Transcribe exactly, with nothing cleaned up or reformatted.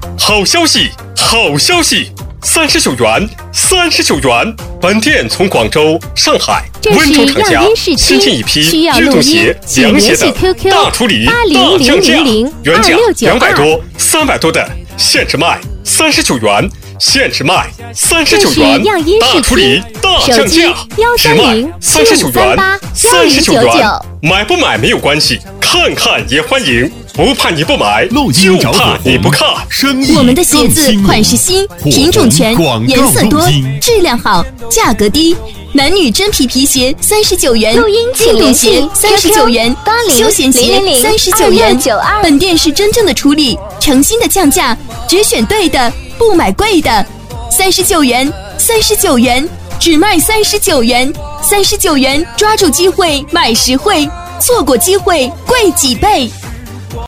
好消息，好消息！三十九元，三十九元！本店从广州、上海、温州厂家新进一批运动鞋、凉鞋等大处理、大降价，原价两百多、三百多的限制卖三十九元，限制卖三十九元，大处理、大降价，只卖三十九元，三十九元，买不买没有关系，看看也欢迎。不怕你不买，就怕你不看。 我们的鞋子款式新，品种全，颜色多，质量好，价格低。男女真皮皮鞋三十九元，运动鞋三十九元，休闲鞋三十九元。本店是真正的处理，诚心的降价，只选对的，不买贵的。三十九元，三十九元，只卖三十九元，三十九元，抓住机会买实惠，错过机会贵几倍。